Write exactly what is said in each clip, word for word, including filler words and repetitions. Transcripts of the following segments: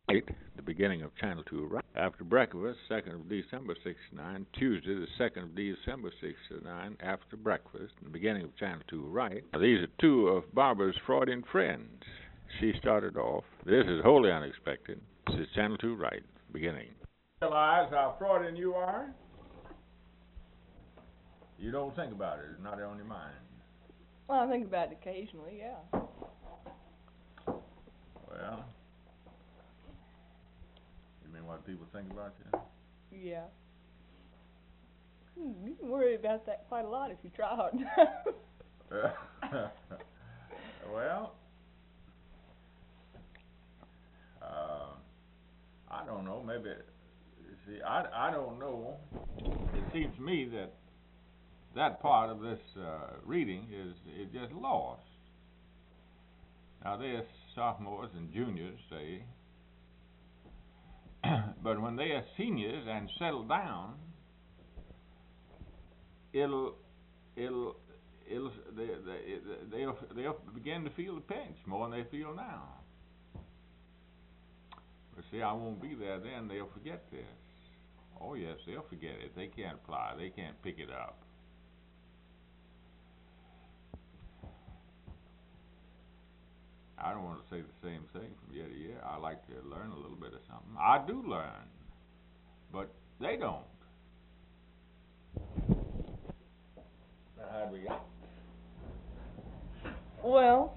Right, the beginning of Channel two Right. After breakfast, second of December sixty-nine. Tuesday, the second of December sixty-nine. After breakfast, the beginning of Channel two Right. Now, these are two of Barbara's Freudian friends. She started off, this is wholly unexpected. This is Channel two Right, beginning. Realize how Freudian you are? You don't think about it, it's not on your mind. Well, I think about it occasionally, yeah. Well, you mean what people think about you? Yeah. Hmm, you can worry about that quite a lot if you try hard enough. Well, uh, I don't know. Maybe, see, I, I don't know. It seems to me that that part of this uh, reading is is just lost. Now, there's sophomores and juniors, say, but when they are seniors and settle down, it'll it'll it'll they they they'll they'll begin to feel the pinch more than they feel now. But see, I won't be there then. They'll forget this. Oh yes, they'll forget it. They can't apply. They can't pick it up. I don't want to say the same thing from year to year. I like to learn a little bit of something. I do learn, but they don't. How do we go? Well,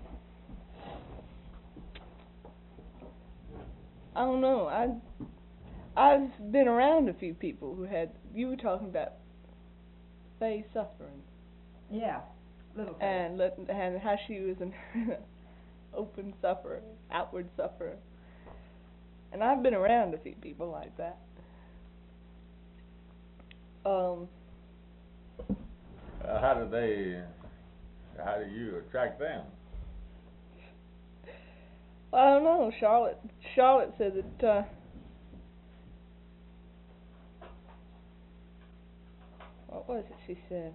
I don't know. I I've been around a few people who had. You were talking about Faye suffering. Yeah, little Faye. And let, and how she was an open sufferer, outward sufferer. And I've been around a few people like that. Um. Uh, how do they? How do you attract them? I don't know. Charlotte. Charlotte said that. Uh, what was it she said?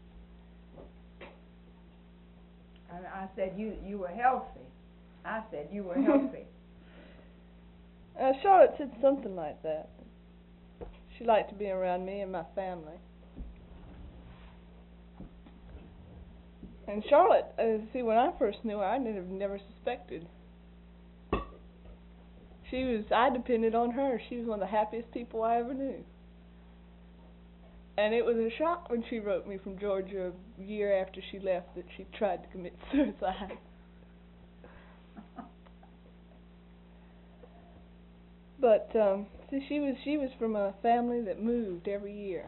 And I said you you were healthy. I said you were healthy. uh, Charlotte said something like that. She liked to be around me and my family. And Charlotte, uh, see, when I first knew her, I never never suspected. She was, I depended on her. She was one of the happiest people I ever knew. And it was a shock when she wrote me from Georgia a year after she left that she tried to commit suicide. But um, see, she was she was from a family that moved every year,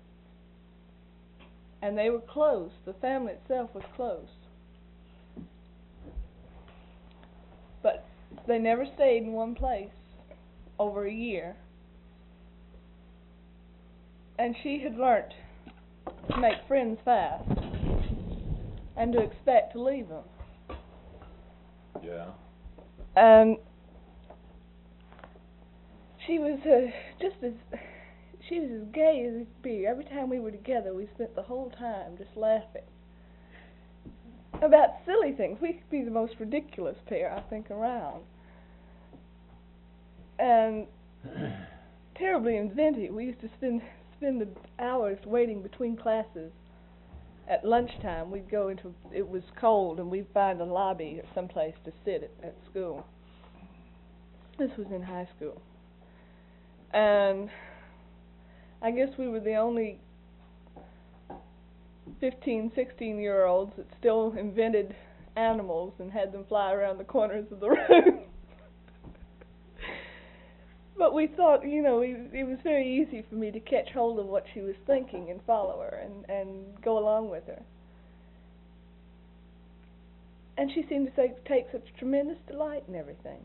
and they were close. The family itself was close, but they never stayed in one place over a year. And she had learnt to make friends fast and to expect to leave them. Yeah. And she was uh, just as she was as gay as it could be. Every time we were together, we spent the whole time just laughing about silly things. We could be the most ridiculous pair, I think, around. And terribly inventive. We used to spend spend the hours waiting between classes. At lunchtime, we'd go into, it was cold, and we'd find a lobby or someplace to sit at, at school. This was in high school. And I guess we were the only fifteen, sixteen-year-olds that still invented animals and had them fly around the corners of the room. But we thought, you know, it, it was very easy for me to catch hold of what she was thinking and follow her and, and go along with her. And she seemed to say, take such tremendous delight in everything.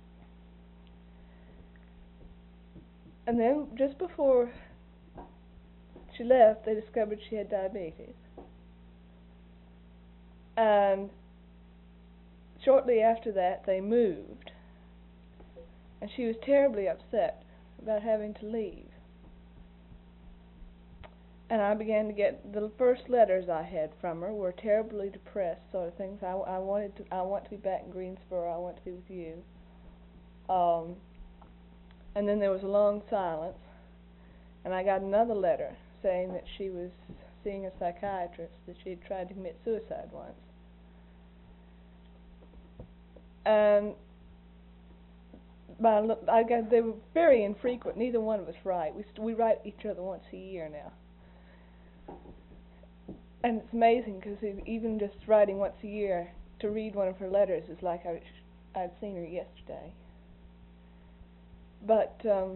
And then, just before she left, they discovered she had diabetes. And shortly after that, they moved. And she was terribly upset about having to leave. And I began to get, the first letters I had from her were terribly depressed sort of things. I, I wanted to, I want to be back in Greensboro. I want to be with you. Um, And then there was a long silence, and I got another letter saying that she was seeing a psychiatrist, that she had tried to commit suicide once. And my, I got, they were very infrequent. Neither one of us write. We st- we write each other once a year now. And it's amazing because even just writing once a year, to read one of her letters is like I, I'd seen her yesterday. But um,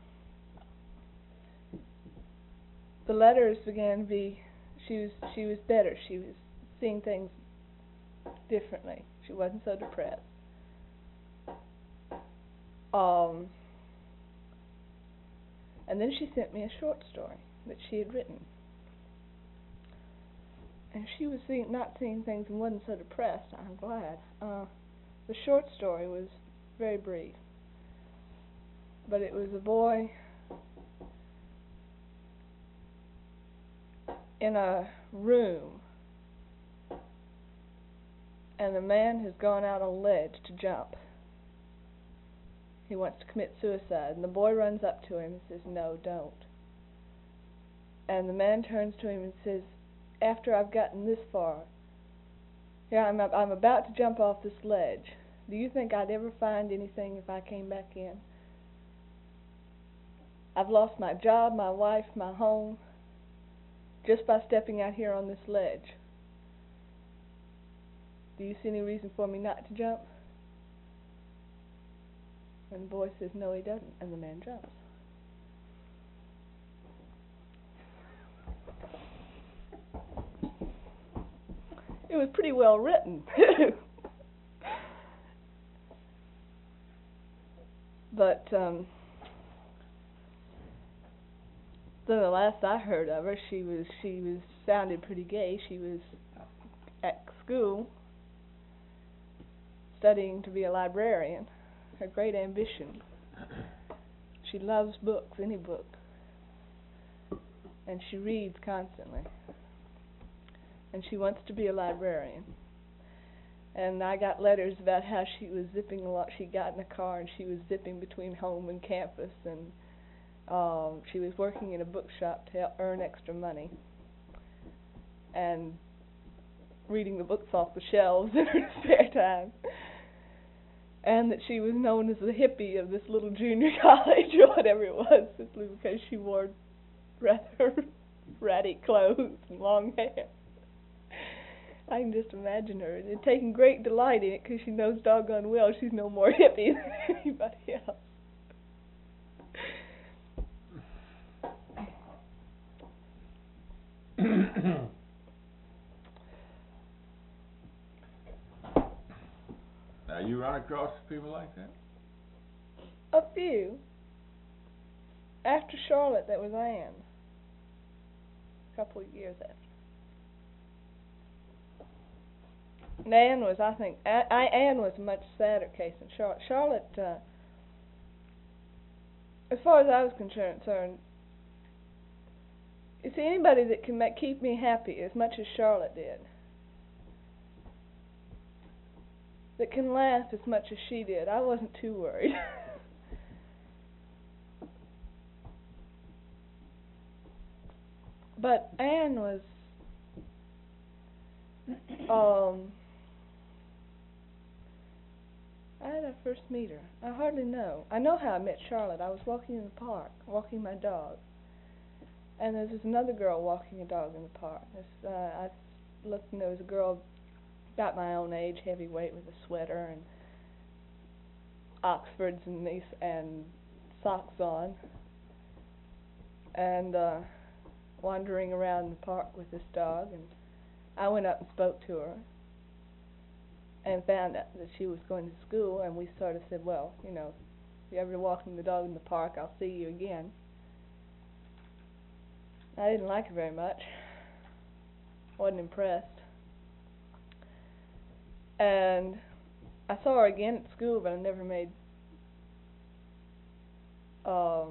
the letters began to be, she was she was better. She was seeing things differently. She wasn't so depressed. Um, and then she sent me a short story that she had written. And she was seeing, not seeing things and wasn't so depressed. I'm glad. Uh, the short story was very brief. But it was a boy in a room, and the man has gone out on a ledge to jump. He wants to commit suicide, and the boy runs up to him and says, "No, don't." And the man turns to him and says, "After I've gotten this far, here I'm, I'm about to jump off this ledge. Do you think I'd ever find anything if I came back in? I've lost my job, my wife, my home, just by stepping out here on this ledge. Do you see any reason for me not to jump?" And the boy says, "No, he doesn't," and the man jumps. It was pretty well written. But um, then the last I heard of her, she was she was sounded pretty gay. She was at school studying to be a librarian. Her great ambition. She loves books, any book, and she reads constantly. And she wants to be a librarian. And I got letters about how she was zipping a lot. She got in a car and she was zipping between home and campus, and um, she was working in a bookshop to help earn extra money and reading the books off the shelves in her spare time. And that she was known as the hippie of this little junior college or whatever it was, simply because she wore rather ratty clothes and long hair. I can just imagine her, and taking great delight in it because she knows doggone well she's no more hippie than anybody else. Now, you run across people like that? A few. After Charlotte, that was Anne. A couple of years after. And Anne was, I think, I, I, Anne was a much sadder case than Charlotte. Charlotte, uh, as far as I was concerned, you see, anybody that can make, keep me happy as much as Charlotte did, that can laugh as much as she did, I wasn't too worried. But Anne was, um, how did I first meet her? I hardly know. I know how I met Charlotte. I was walking in the park, walking my dog, and there was another girl walking a dog in the park. This, uh, I looked, and there was a girl about my own age, heavyweight, with a sweater and Oxfords and these and socks on, and uh, wandering around the park with this dog. And I went up and spoke to her and found out that she was going to school, and we sort of said, well, you know, if you're ever walking the dog in the park, I'll see you again. I didn't like her very much. Wasn't impressed. And I saw her again at school, but I never made um,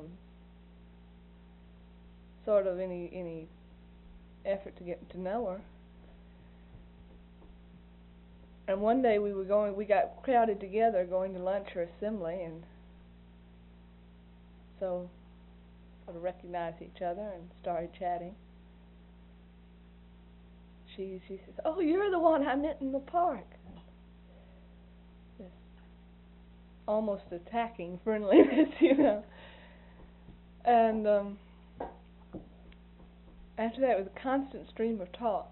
sort of any any effort to get to know her. And one day we were going, we got crowded together going to lunch or assembly, and so sort of recognized each other and started chatting. She she says, "Oh, you're the one I met in the park." This almost attacking friendliness, you know. And um, after that, it was a constant stream of talk.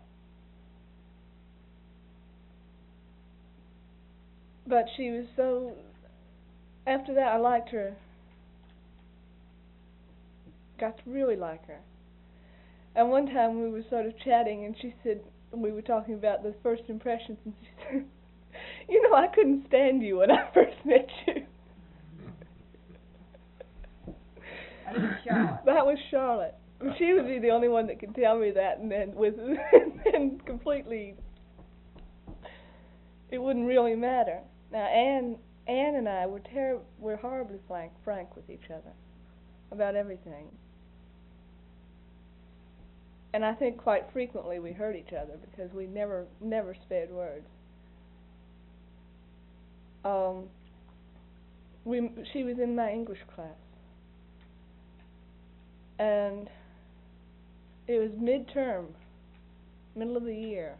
But she was so. After that, I liked her. Got to really like her. And one time we were sort of chatting, and she said, we were talking about the first impressions, and she said, "You know, I couldn't stand you when I first met you." That was Charlotte. That was Charlotte. She would be the only one that could tell me that, and then with and then completely, it wouldn't really matter. Now, Anne, Anne and I were ter- were horribly frank, frank with each other about everything. And I think quite frequently we hurt each other because we never, never spared words. Um, we, she was in my English class, and it was midterm, middle of the year,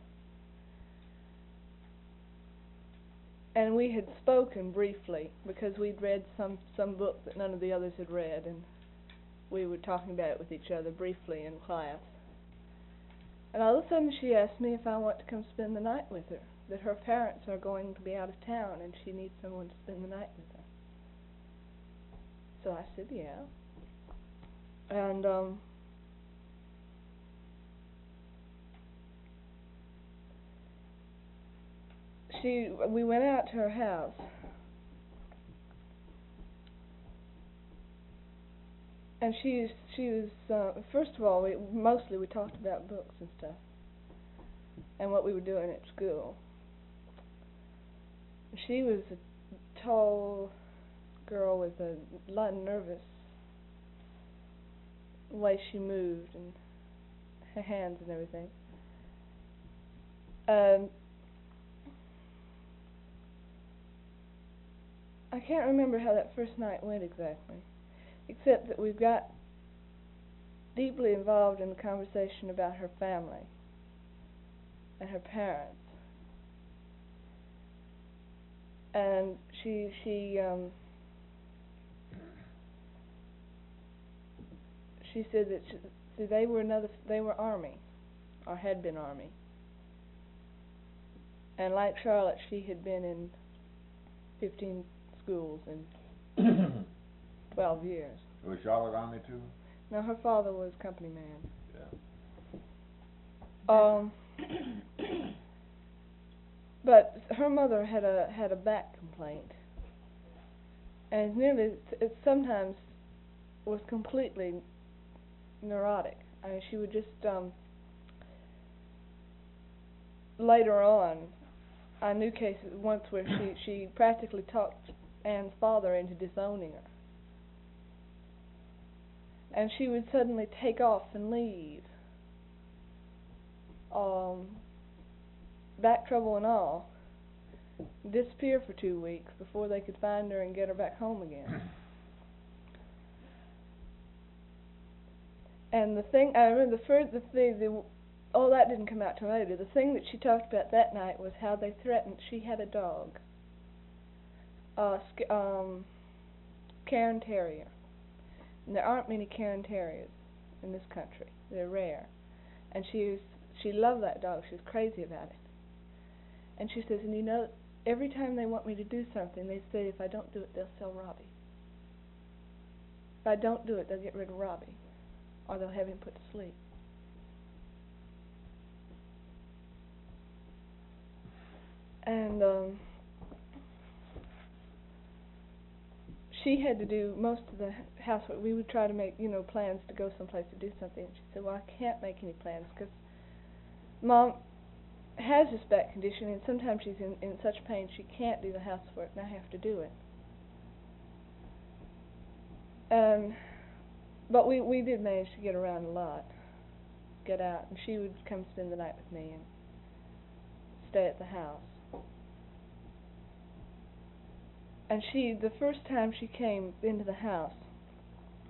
and we had spoken briefly because we'd read some, some book that none of the others had read, and we were talking about it with each other briefly in class. And all of a sudden she asked me if I want to come spend the night with her, that her parents are going to be out of town and she needs someone to spend the night with her. So I said, yeah. And um, she, we went out to her house. And she she was uh, first of all, we, mostly we talked about books and stuff, and what we were doing at school. She was a tall girl with a lot of nervous way she moved and her hands and everything. Um, I can't remember how that first night went exactly, except that we've got deeply involved in the conversation about her family and her parents. And she she um she said that she, see, they were another they were Army, or had been Army. And like Charlotte, she had been in fifteen schools in twelve years. Was Charlotte Army too? No, her father was company man. Yeah. Um, but her mother had a had a back complaint, and it nearly it sometimes was completely neurotic. I mean, she would just um, later on, I knew cases once where she she practically talked Anne's father into disowning her. And she would suddenly take off and leave, um, back trouble and all, disappear for two weeks before they could find her and get her back home again. And the thing, I remember the first, the thing, the, oh, that didn't come out till later. The thing that she talked about that night was how they threatened, she had a dog, uh, um, Cairn Terrier. And there aren't many Cairn Terriers in this country. They're rare. And she was, she loved that dog. She was crazy about it. And she says, and you know, every time they want me to do something, they say if I don't do it, they'll sell Robbie. If I don't do it, they'll get rid of Robbie. Or they'll have him put to sleep. And um, she had to do most of the housework. We would try to make, you know, plans to go someplace to do something. And she said, well, I can't make any plans because Mom has this back condition, and sometimes she's in, in such pain she can't do the housework, and I have to do it. Um, but we, we did manage to get around a lot, get out, and she would come spend the night with me and stay at the house. And she, the first time she came into the house,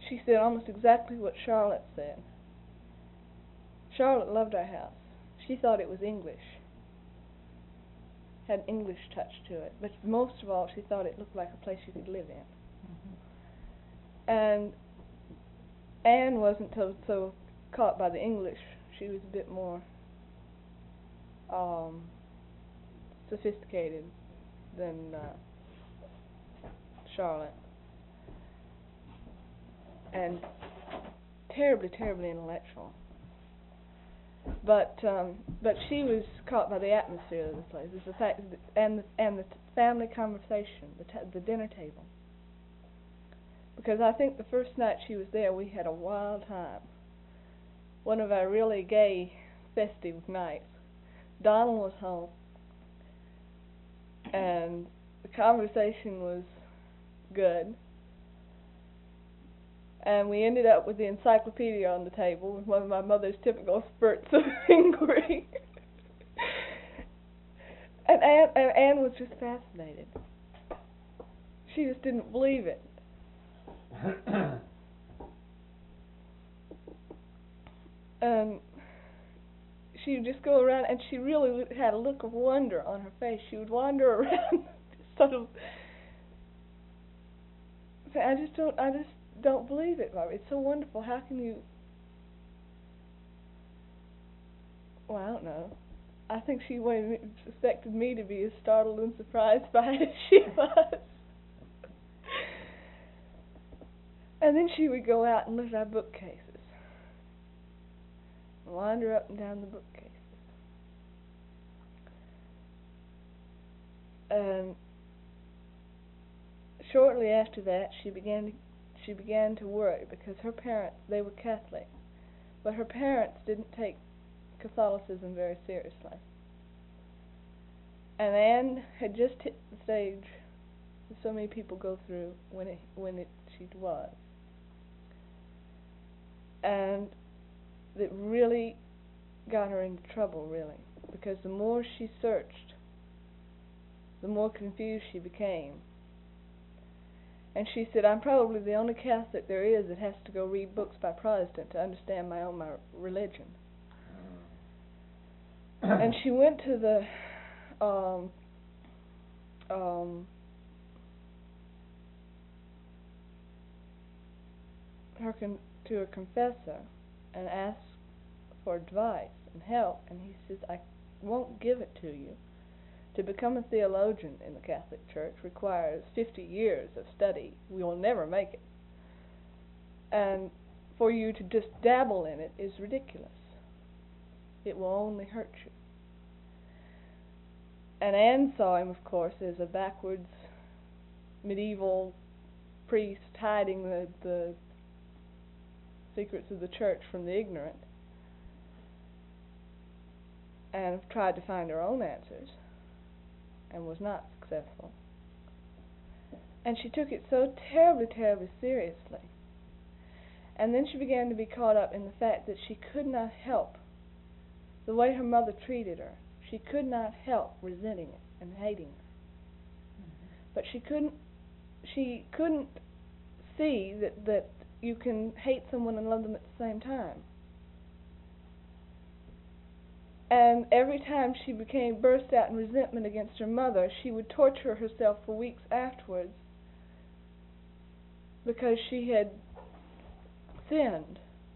she said almost exactly what Charlotte said. Charlotte loved our house. She thought it was English, had English touch to it, but most of all she thought it looked like a place you could live in. Mm-hmm. And Anne wasn't so, so caught by the English. She was a bit more um, sophisticated than uh, Charlotte, and terribly, terribly intellectual. But um, but she was caught by the atmosphere of the place, it's the fact that, and the, and the family conversation, the t- the dinner table. Because I think the first night she was there, we had a wild time. One of our really gay, festive nights. Donald was home, and the conversation was good. And we ended up with the encyclopedia on the table with one of my mother's typical spurts of inquiry. and, Anne, and Anne was just fascinated. She just didn't believe it. And she would just go around, and she really had a look of wonder on her face. She would wander around, sort of. I just don't. I just. Don't believe it, Barbara. It's so wonderful. How can you? Well, I don't know. I think she wanted, expected me to be as startled and surprised by it as she was. And then she would go out and look at our bookcases, wander up and down the bookcases, and shortly after that, she began to. She began to worry because her parents, they were Catholic, but her parents didn't take Catholicism very seriously. And Anne had just hit the stage that so many people go through when it, when it, she was. And it really got her into trouble, really, because the more she searched, the more confused she became. And she said, I'm probably the only Catholic there is that has to go read books by Protestant to understand my own my religion. And she went to the um, um, her con- to her confessor and asked for advice and help, and he says, I won't give it to you. To become a theologian in the Catholic Church requires fifty years of study. We will never make it. And for you to just dabble in it is ridiculous. It will only hurt you. And Anne saw him, of course, as a backwards medieval priest hiding the, the secrets of the church from the ignorant, and tried to find her own answers, and was not successful. And she took it so terribly, terribly seriously. And then she began to be caught up in the fact that she could not help the way her mother treated her. She could not help resenting it and hating her. Mm-hmm. But she couldn't she couldn't see that, that you can hate someone and love them at the same time. And every time she became burst out in resentment against her mother, she would torture herself for weeks afterwards because she had sinned.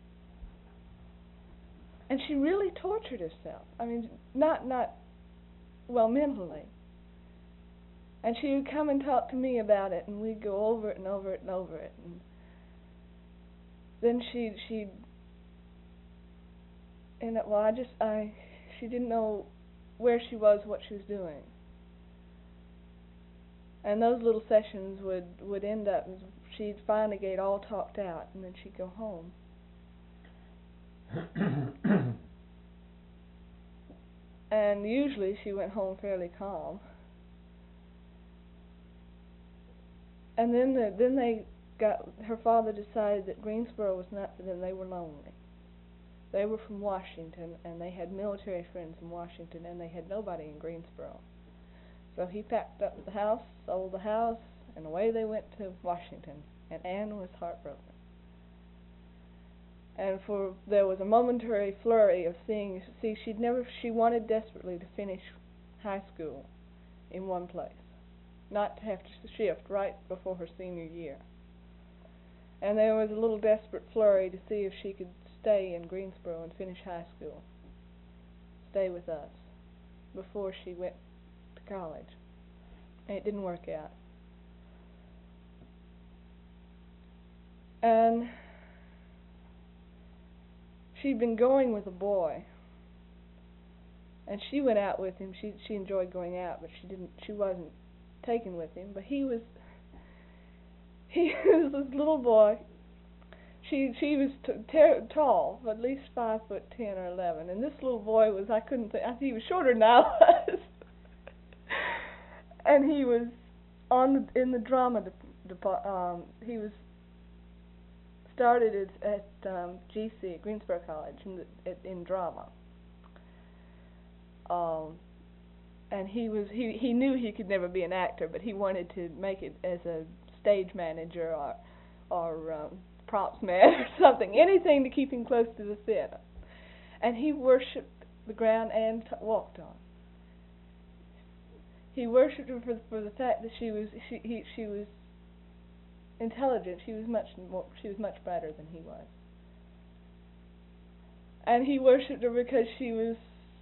And she really tortured herself. I mean, not, not well, mentally. And she would come and talk to me about it, and we'd go over it and over it and over it. And then she'd, she'd, and well, I just, I... She didn't know where she was, what she was doing. And those little sessions would, would end up, she'd finally get all talked out, and then she'd go home. And usually she went home fairly calm. And then the, then they got, her father decided that Greensboro was not for them, they were lonely. They were from Washington, and they had military friends in Washington, and they had nobody in Greensboro. So he packed up the house, sold the house, and away they went to Washington, and Anne was heartbroken. And for there was a momentary flurry of seeing. See, she'd never. She wanted desperately to finish high school in one place, not to have to shift right before her senior year. And there was a little desperate flurry to see if she could stay in Greensboro and finish high school, stay with us, before she went to college. And it didn't work out. And she'd been going with a boy, and she went out with him. She she enjoyed going out, but she didn't. She wasn't taken with him. But he was. He was this little boy. She she was t ter tall, at least five foot ten or eleven, and this little boy was. I couldn't think. I think he was shorter than I was. And he was on the, in the drama department. Um, he was. Started at, at um, G C at Greensboro College in, the, at, in drama, um, and he was he he knew he could never be an actor, but he wanted to make it as a stage manager or or um, props man or something, anything to keep him close to the theater. And he worshipped the ground Anne t walked on. He worshipped her for for the fact that she was she he she was. intelligent. She was much more, she was much brighter than he was. And he worshipped her because she was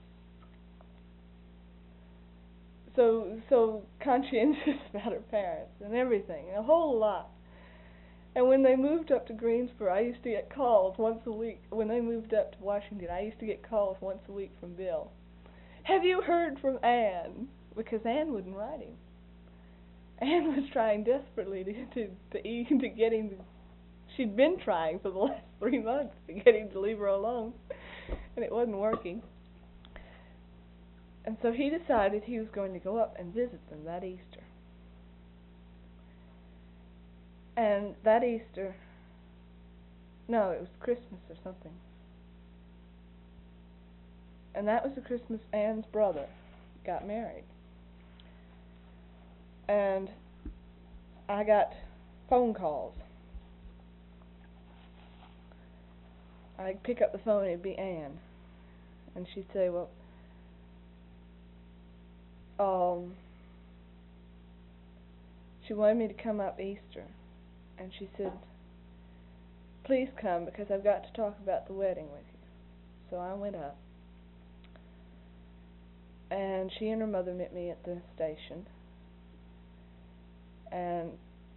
so so conscientious about her parents and everything, and a whole lot. And when they moved up to Greensboro, I used to get calls once a week. When they moved up to Washington, I used to get calls once a week from Bill. Have you heard from Anne? Because Anne wouldn't write him. Anne was trying desperately to to to, to get him to, she'd been trying for the last three months to get him to leave her alone, and it wasn't working. And so he decided he was going to go up and visit them that Easter. And that Easter, no, it was Christmas or something. And that was the Christmas Anne's brother got married. And I got phone calls. I'd pick up the phone, it'd be Anne. And she'd say, well, um, she wanted me to come up Easter. And she said, please come, because I've got to talk about the wedding with you. So I went up. And she and her mother met me at the station. And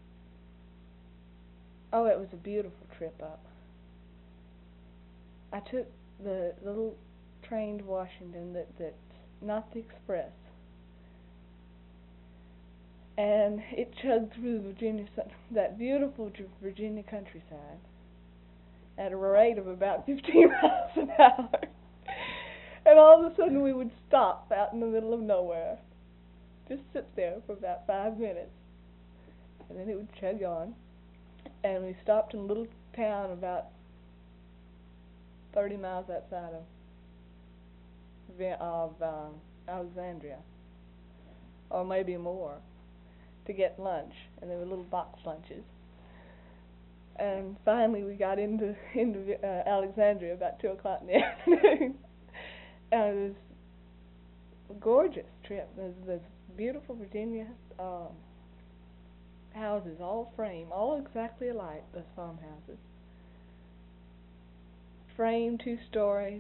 oh, it was a beautiful trip up. I took the, the little train to Washington, that that not the express, and it chugged through Virginia, that beautiful Virginia countryside, at a rate of about fifteen miles an hour. And all of a sudden, we would stop out in the middle of nowhere, just sit there for about five minutes. And then it would chug on, and we stopped in a little town about thirty miles outside of of um, Alexandria, or maybe more, to get lunch. And there were little box lunches. And finally, we got into into uh, Alexandria about two o'clock in the afternoon, and it was a gorgeous trip. There's, there's beautiful Virginia. Um, houses, all frame, all exactly alike, those farmhouses. Frame, two stories,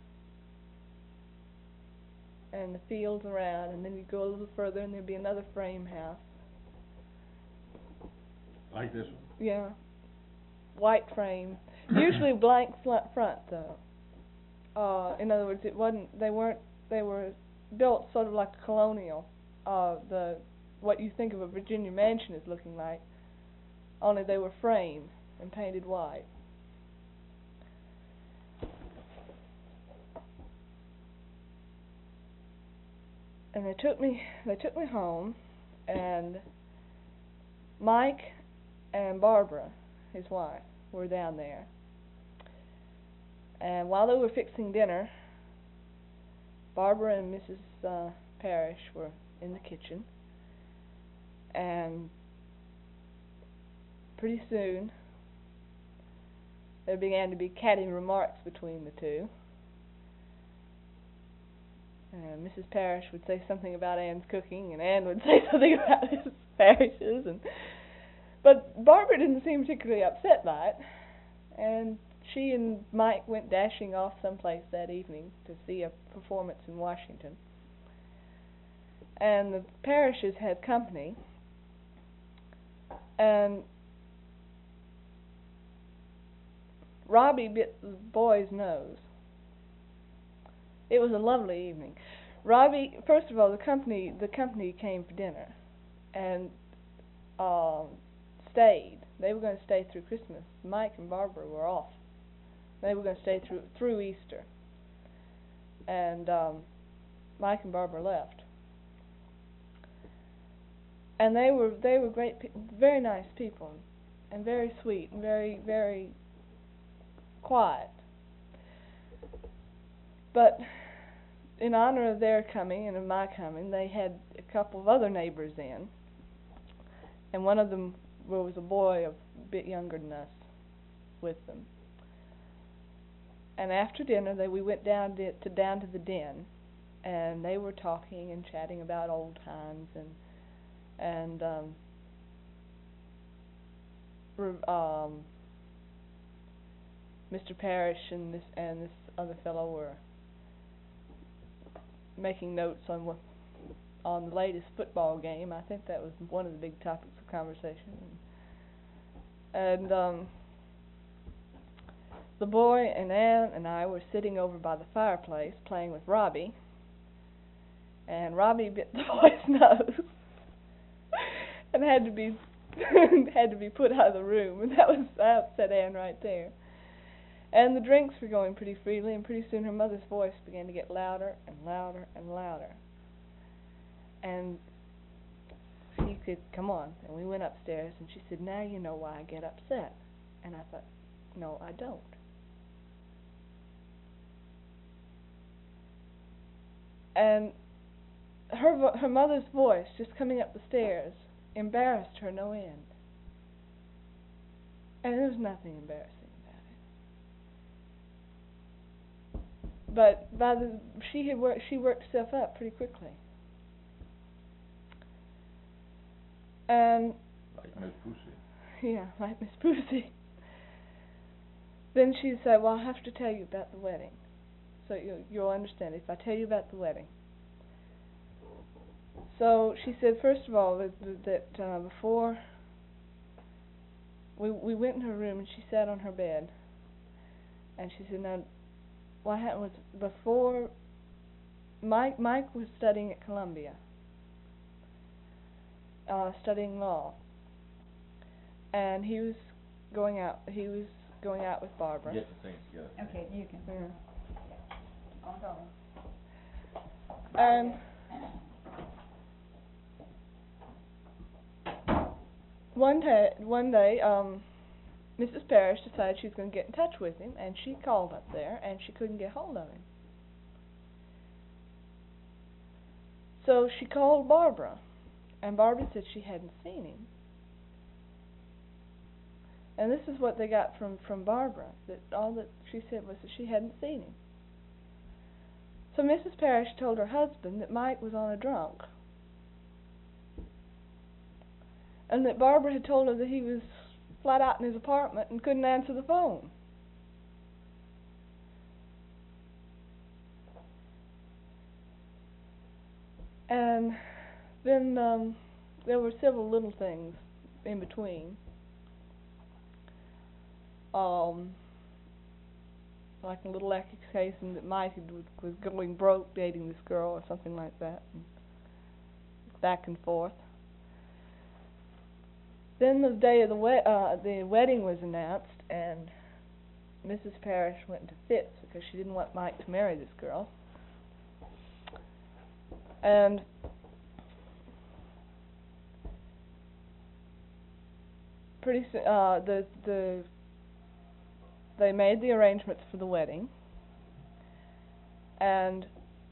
and the fields around, and then you go a little further and there'd be another frame house. Like this one? Yeah. White frame. Usually blank front, though. Uh, in other words, it wasn't, they weren't, they were built sort of like colonial, uh, the what you think of a Virginia mansion is looking like, only they were framed and painted white. And they took me they took me home, and Mike and Barbara, his wife, were down there. And while they were fixing dinner, Barbara and Missus Uh, Parrish were in the kitchen. And pretty soon, there began to be catty remarks between the two. And Missus Parrish would say something about Ann's cooking, and Ann would say something about Missus Parrish's, and but Barbara didn't seem particularly upset by it, and she and Mike went dashing off someplace that evening to see a performance in Washington. And the Parrishes had company, and Robbie bit the boy's nose. It was a lovely evening. Robbie, first of all, the company the company came for dinner, and um, stayed. They were going to stay through Christmas. Mike and Barbara were off. They were going to stay through through Easter, and um, Mike and Barbara left. And they were they were great, pe- very nice people, and very sweet, and very very quiet. But in honor of their coming and of my coming, they had a couple of other neighbors in, and one of them was a boy a bit younger than us with them. And after dinner, they we went down to, to down to the den, and they were talking and chatting about old times and and um, um, Mister Parrish and this and this other fellow were making notes on what, on the latest football game. I think that was one of the big topics of conversation. And um, the boy and Ann and I were sitting over by the fireplace playing with Robbie, and Robbie bit the boy's nose and had to be had to be put out of the room, and that was that upset Ann right there. And the drinks were going pretty freely, and pretty soon her mother's voice began to get louder and louder and louder. And she said, "Come on." And we went upstairs, and she said, "Now you know why I get upset." And I thought, no, I don't. And her vo- her mother's voice just coming up the stairs embarrassed her no end. And there was nothing embarrassing about it. But by the she had worked she worked herself up pretty quickly. And Like Miss Pussy. yeah, like Miss Pussy. Then she'd say, "Well, I'll have to tell you about the wedding, so you you'll understand if I tell you about the wedding." So she said, first of all, that, that uh, before we we went in her room and she sat on her bed, and she said, "Now, what happened was before Mike Mike was studying at Columbia, uh, studying law, and he was going out. He was going out with Barbara." Get the things together. Okay, you can. Yeah. On go. And one day, one day, um, Missus Parrish decided she was going to get in touch with him, and she called up there, and she couldn't get hold of him. So she called Barbara, and Barbara said she hadn't seen him. And this is what they got from, from Barbara, that all that she said was that she hadn't seen him. So Missus Parrish told her husband that Mike was on a drunk, and that Barbara had told her that he was flat out in his apartment and couldn't answer the phone. And then um, there were several little things in between. Um, like a little accusation that Mike had, was going broke dating this girl or something like that, and back and forth. Then the day of the we- uh, the wedding was announced, and Missus Parrish went into fits because she didn't want Mike to marry this girl. And pretty soon, uh, the the they made the arrangements for the wedding, and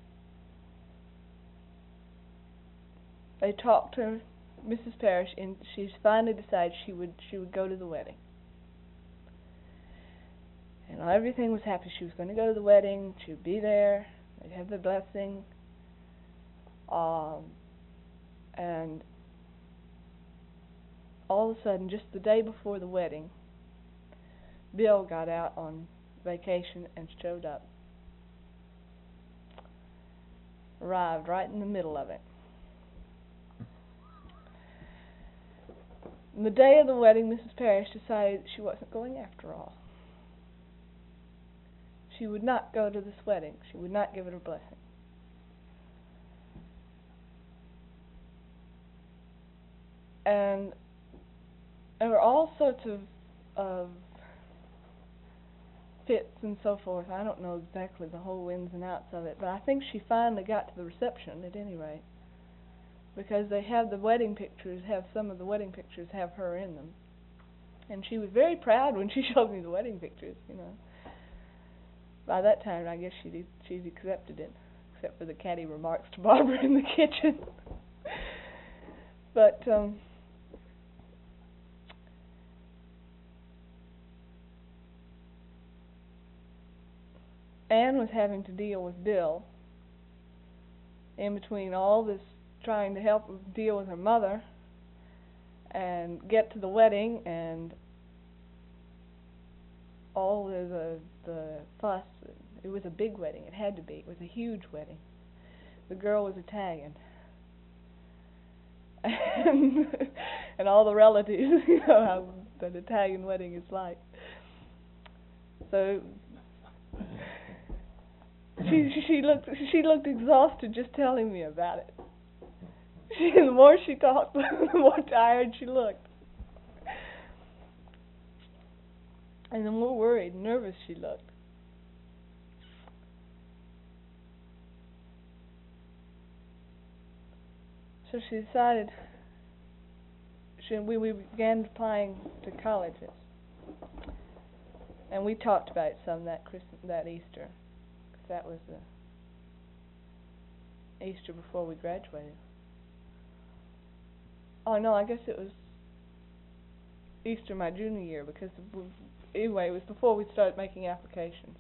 they talked to Missus Parrish, and she finally decided she would she would go to the wedding. And everything was happy. She was going to go to the wedding. She would be there. They'd have the blessing. Um, and all of a sudden, just the day before the wedding, Bill got out on vacation and showed up. Arrived right in the middle of it. On the day of the wedding, Missus Parrish decided she wasn't going after all. She would not go to this wedding. She would not give it her blessing. And there were all sorts of, of fits and so forth. I don't know exactly the whole ins and outs of it, but I think she finally got to the reception at any rate, because they have the wedding pictures, have some of the wedding pictures have her in them. And she was very proud when she showed me the wedding pictures, you know. By that time, I guess she'd, she'd accepted it, except for the catty remarks to Barbara in the kitchen. But, um, Anne was having to deal with Bill in between all this trying to help deal with her mother and get to the wedding and all the, the the fuss. It was a big wedding. It had to be. It was a huge wedding. The girl was Italian. And, and all the relatives, you know how an Italian wedding is like. So she she looked she looked exhausted just telling me about it. She, the more she talked, the more tired she looked. And the more worried and nervous she looked. So she decided, she, we, we began applying to colleges. And we talked about it some that Christmas, that Easter. Because that was the Easter before we graduated. Oh, no, I guess it was Easter my junior year, because anyway, it was before we started making applications.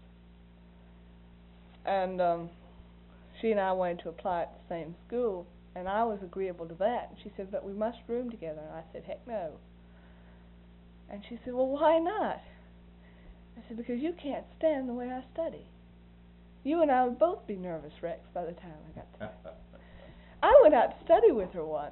And um, she and I wanted to apply at the same school, and I was agreeable to that. And she said, but we must room together. And I said, heck no. And she said, well, why not? I said, because you can't stand the way I study. You and I would both be nervous wrecks by the time I got there. I went out to study with her once,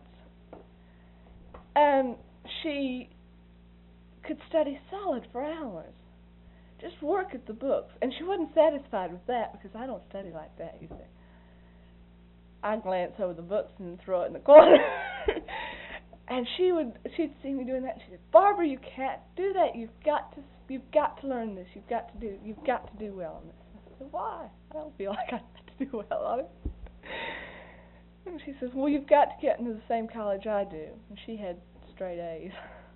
and she could study solid for hours. Just work at the books. And she wasn't satisfied with that, because I don't study like that, you see. I'd glance over the books and throw it in the corner. And she would, she'd see me doing that, and she said, Barbara, you can't do that. You've got to, you've got to learn this. You've got to do, you've got to do well on this. I said, why? I don't feel like I have to do well on it. And she says, well, you've got to get into the same college I do. And she had straight A's.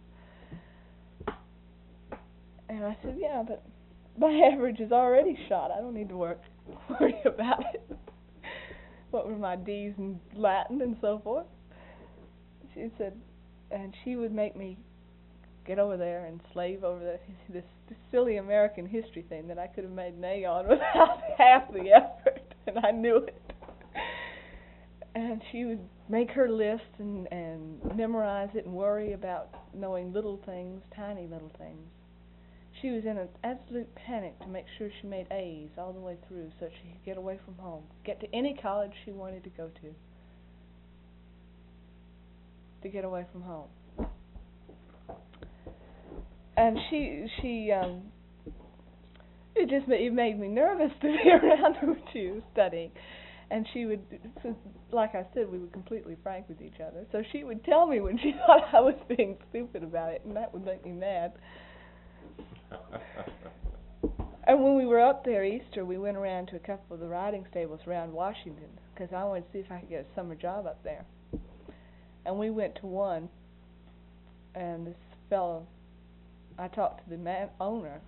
And I said, yeah, but my average is already shot. I don't need to work, worry about it. What were my D's in Latin and so forth? She said, and she would make me get over there and slave over the, this, this silly American history thing that I could have made an A on without half the effort, and I knew it. And she would make her list and, and memorize it and worry about knowing little things, tiny little things. She was in an absolute panic to make sure she made A's all the way through so she could get away from home, get to any college she wanted to go to, to get away from home. And she, she, um, it just made, it made me nervous to be around her when she was studying. And she would, like I said, we were completely frank with each other. So she would tell me when she thought I was being stupid about it, and that would make me mad. And when we were up there Easter, we went around to a couple of the riding stables around Washington, because I wanted to see if I could get a summer job up there. And we went to one, and this fellow, I talked to the man owner,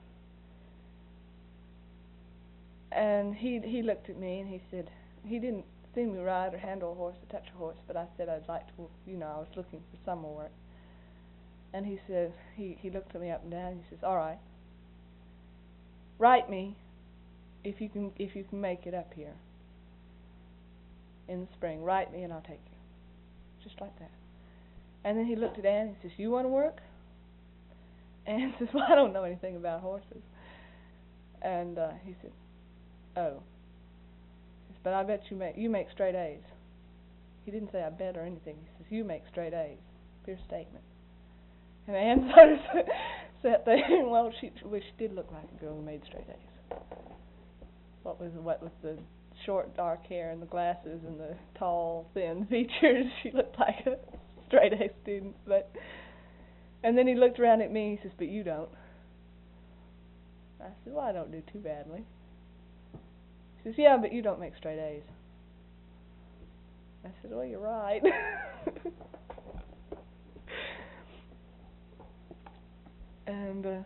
and he he looked at me and he said, he didn't see me ride or handle a horse or touch a horse, but I said I'd like to, you know, I was looking for summer work. And he said, he, he looked at me up and down, and he says, all right, write me if you can if you can make it up here in the spring. Write me and I'll take you. Just like that. And then he looked at Ann and he says, you want to work? Ann says, well, I don't know anything about horses. And uh, he said, oh. He says, but I bet you make you make straight A's. He didn't say I bet or anything. He says, you make straight A's. Pure statement. And Ann sort of sat there, well, she, well, she did look like a girl who made straight A's. What was what with the short, dark hair and the glasses and the tall, thin features, she looked like a straight A student. But and then he looked around at me and he says, but you don't. I said, well, I don't do too badly. He says, yeah, but you don't make straight A's. I said, well, you're right. And uh,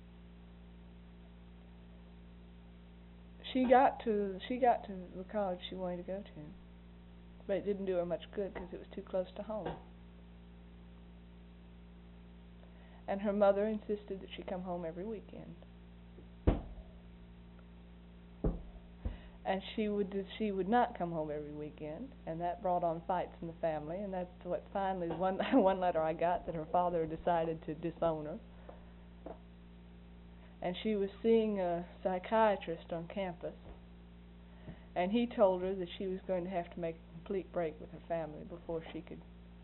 she got to she got to the college she wanted to go to, but it didn't do her much good because it was too close to home. And her mother insisted that she come home every weekend. And she would she would not come home every weekend, and that brought on fights in the family. And that's what finally one one letter I got that her father decided to disown her. And she was seeing a psychiatrist on campus, and he told her that she was going to have to make a complete break with her family before she could,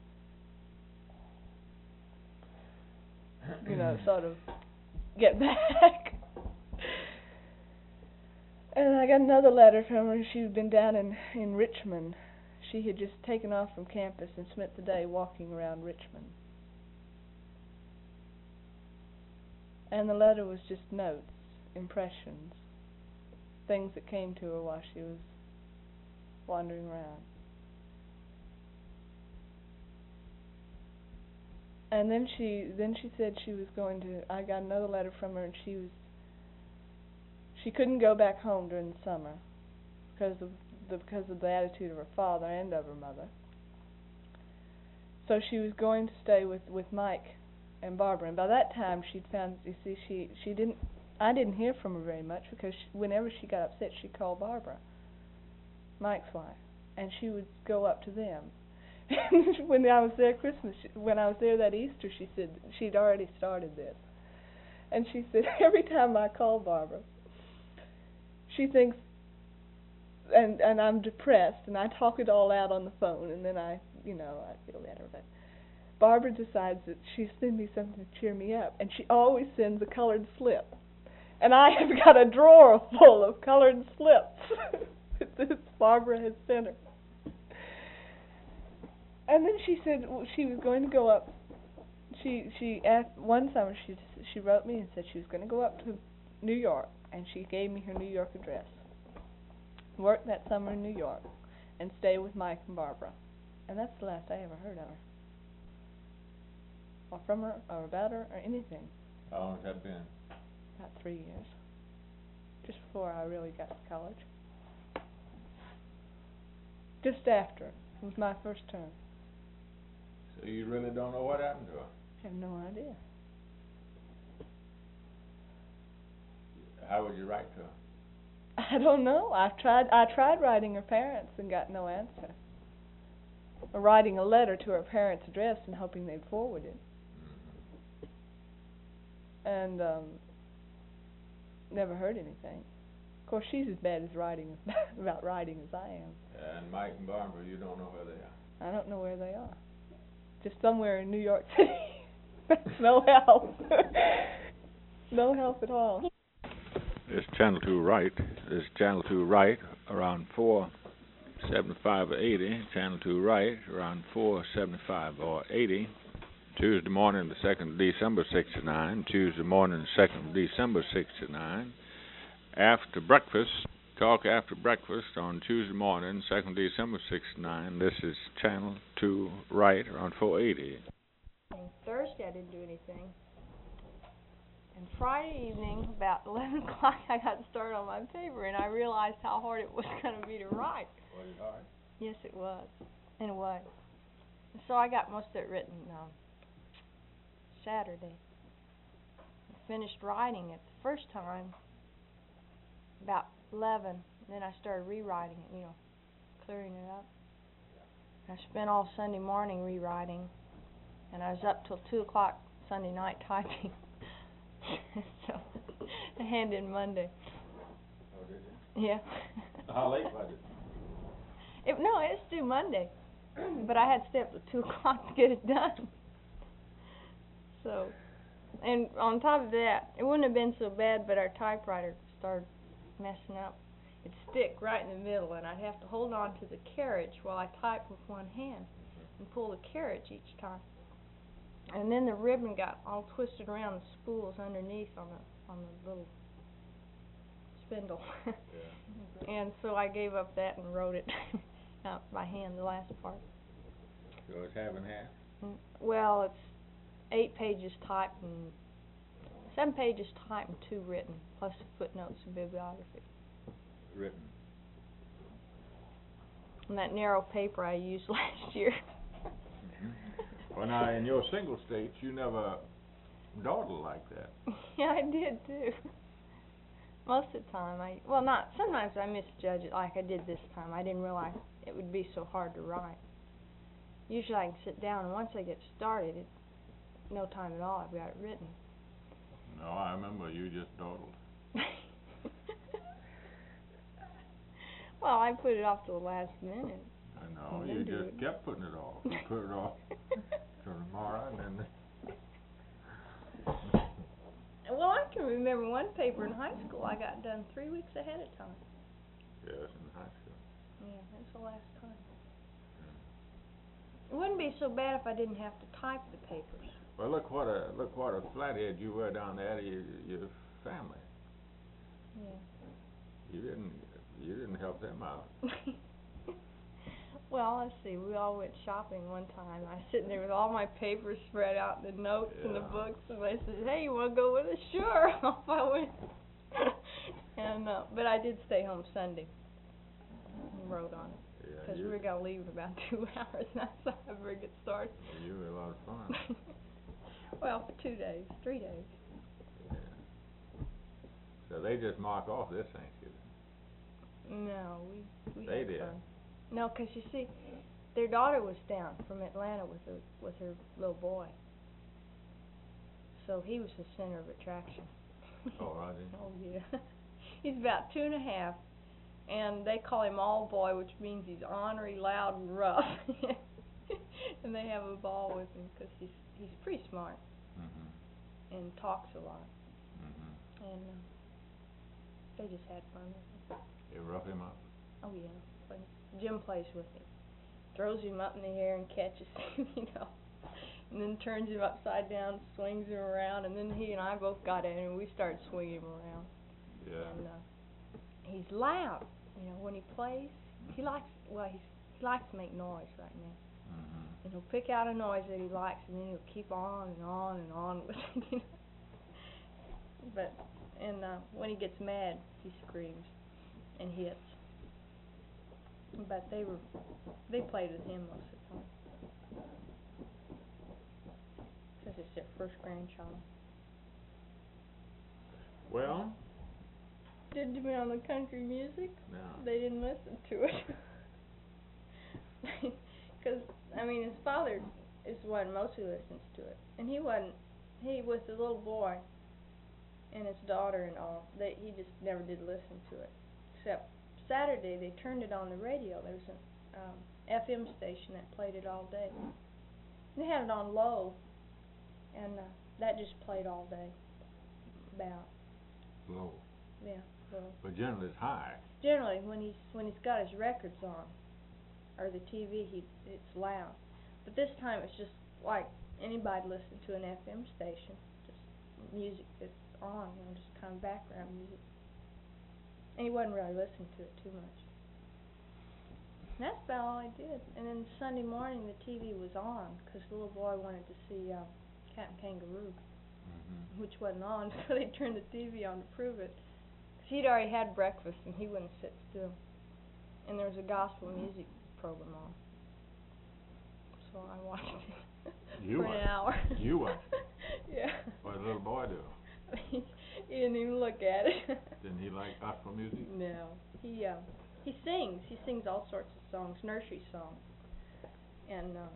you know, sort of get back. And I got another letter from her. She'd been down in, in Richmond. She had just taken off from campus and spent the day walking around Richmond. And the letter was just notes, impressions, things that came to her while she was wandering around. And then she then she said she was going to, I got another letter from her, and she was, she couldn't go back home during the summer because of the, because of the attitude of her father and of her mother. So she was going to stay with, with Mike and Barbara, and by that time she'd found, you see, she she didn't, I didn't hear from her very much because she, whenever she got upset, she'd call Barbara, Mike's wife, and she would go up to them. When I was there Christmas, she, when I was there that Easter, she said she'd already started this, and she said every time I call Barbara, she thinks, and and I'm depressed, and I talk it all out on the phone, and then I, you know, I feel better, but Barbara decides that she's sending me something to cheer me up, and she always sends a colored slip. And I have got a drawer full of colored slips that Barbara has sent her. And then she said well, she was going to go up. She she asked, one summer she she wrote me and said she was going to go up to New York, and she gave me her New York address. Work that summer in New York, and stay with Mike and Barbara. And that's the last I ever heard of her, or from her, or about her, or anything. How long has that been? About three years. Just before I really got to college. Just after. It was my first term. So you really don't know what happened to her? I have no idea. How would you write to her? I don't know. I tried I tried writing her parents and got no answer. Or writing a letter to her parents' address and hoping they'd forward it. Mm-hmm. And um, never heard anything. Of course, she's as bad as writing about writing as I am. And Mike and Barbara, you don't know where they are? I don't know where they are. Just somewhere in New York City. No help. No help at all. This Channel two right. This Channel two right around four seventy-five or eighty. Channel two right around four seventy-five or eighty. Tuesday morning, the second of December sixty-nine. Tuesday morning, the second of December sixty-nine. After breakfast, talk after breakfast on Tuesday morning, second of December sixty-nine. This is Channel two right around four eighty. Thursday I didn't do anything. And Friday evening, about eleven o'clock, I got started on my paper, and I realized how hard it was going to be to write. Was it hard? Yes, it was, in a way. And so I got most of it written um, Saturday. I finished writing it the first time about eleven. Then I started rewriting it, you know, clearing it up. I spent all Sunday morning rewriting, and I was up till two o'clock Sunday night typing. So I handed in Monday. Oh, did you? Yeah. How late was it? It, no, it's due Monday, but I had to stay up till two o'clock to get it done. So, and on top of that, it wouldn't have been so bad, but our typewriter started messing up. It'd stick right in the middle, and I'd have to hold on to the carriage while I type with one hand and pull the carriage each time. And then the ribbon got all twisted around the spools underneath on the on the little spindle. Yeah. And so I gave up that and wrote it out by hand, the last part. So it's half and half? Mm, Well, it's eight pages typed and seven pages typed and two written, plus footnotes and bibliography. Written. And that narrow paper I used last year. Well, now, in your single states, you never dawdle like that. Yeah, I did too. Most of the time, I well, not sometimes I misjudge it, like I did this time. I didn't realize it would be so hard to write. Usually, I can sit down, and once I get started, it no time at all. I've got it written. No, I remember you just dawdled. Well, I put it off till the last minute. I know, And you then do just it. kept putting it off. You put it off till tomorrow, and then. Well, I can remember one paper in high school I got done three weeks ahead of time. Yes, in high school. Yeah, that's the last time. It wouldn't be so bad if I didn't have to type the papers. Well, look what a look what a flathead you were down there to your, your family. Yeah. You didn't you didn't help them out. Well, let's see. We all went shopping one time. I was sitting there with all my papers spread out, the notes and the Yeah. books, and they said, "Hey, you want to go with us?" Sure. Off I went. And uh, but I did stay home Sunday and wrote on it Yeah, because you, we were gonna leave in about two hours, and that's how I ever get started. you were a lot of fun. Well, for two days, three days. Yeah. So they just mark off this Thanksgiving. No, we we They had did. fun. No, 'cause you see, their daughter was down from Atlanta with her with her little boy. So he was the center of attraction. Oh, right. Oh yeah. He's about two and a half, and they call him all boy, which means he's ornery, loud, and rough. And they have a ball with him 'cause he's he's pretty smart Mhm. and talks a lot, Mhm. and uh, they just had fun with him. You rough him up. Oh yeah, but Jim plays with him, throws him up in the air and catches him, you know, and then turns him upside down, swings him around, and then he and I both got at him and we started swinging him around. Yeah. And uh, he's loud, you know, when he plays. He likes well, he's he likes to make noise right now, Mhm. and he'll pick out a noise that he likes, and then he'll keep on and on and on with it, you know. But and uh, when he gets mad, he screams and hits. But they were, they played with him most of the time. Because it's their first grandchild. Well, Did you on the country music? no. They didn't listen to it. Because, I mean, his father is the one mostly listens to it. And he wasn't, he was the little boy and his daughter and all, they, he just never did listen to it. Except Saturday they turned it on the radio. There was an um, F M station that played it all day. They had it on low, and uh, that just played all day. About, Low. yeah, low. But generally it's high. Generally, when he's when he's got his records on, or the T V, he it's loud. But this time it's just like anybody listen to an F M station, just music that's on, you know, just kind of background music. And he wasn't really listening to it too much. And that's about all I did. And then Sunday morning the T V was on, 'cause the little boy wanted to see uh, Captain Kangaroo, Mhm. which wasn't on, so they turned the T V on to prove it. 'Cause he'd already had breakfast and he wouldn't sit still. And there was a gospel music program on. So I watched it You for an watched it. hour. You watched Yeah. What did the little boy do? he, He didn't even look at it. Didn't he like gospel music? No. He uh he sings. He sings all sorts of songs, nursery songs. And um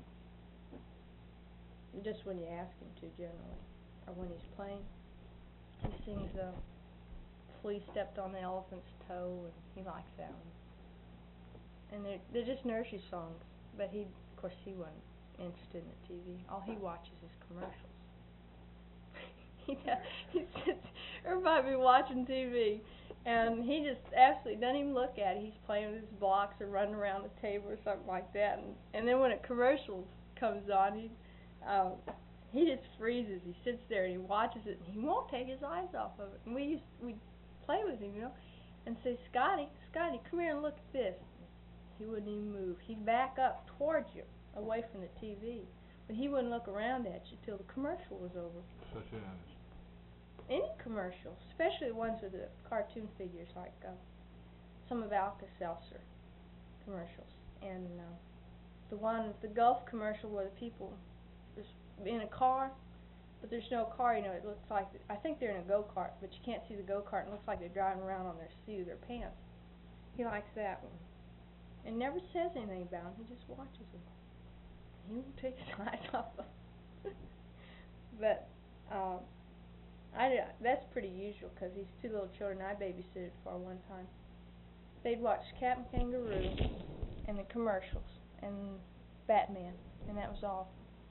just when you ask him to generally. Or when he's playing. He sings uh Flea Stepped on the Elephant's Toe, and he likes that one. And they're they're just nursery songs. But he of course he wasn't interested in the T V. All he watches is commercials. he he sits everybody be watching T V. And he just absolutely doesn't even look at it. He's playing with his blocks or running around the table or something like that. And, and then when a commercial comes on, he uh, he just freezes. He sits there and he watches it, and he won't take his eyes off of it. And we used we play with him, you know, and say, Scotty, Scotty, come here and look at this. He wouldn't even move. He'd back up towards you, away from the T V, but he wouldn't look around at you till the commercial was over. Such as? Any commercials, especially the ones with the cartoon figures, like uh, some of Alka-Seltzer commercials, and uh, the one, the Gulf commercial where the people is in a car, but there's no car. You know, it looks like I think they're in a go-kart, but you can't see the go-kart. And it looks like they're driving around on their seat of their pants. He likes that one, and never says anything about him. He just watches them. He won't take his eyes off them. But. Uh, I, that's pretty usual, because these two little children I babysitted for one time, they'd watch Captain Kangaroo and the commercials and Batman, and that was all.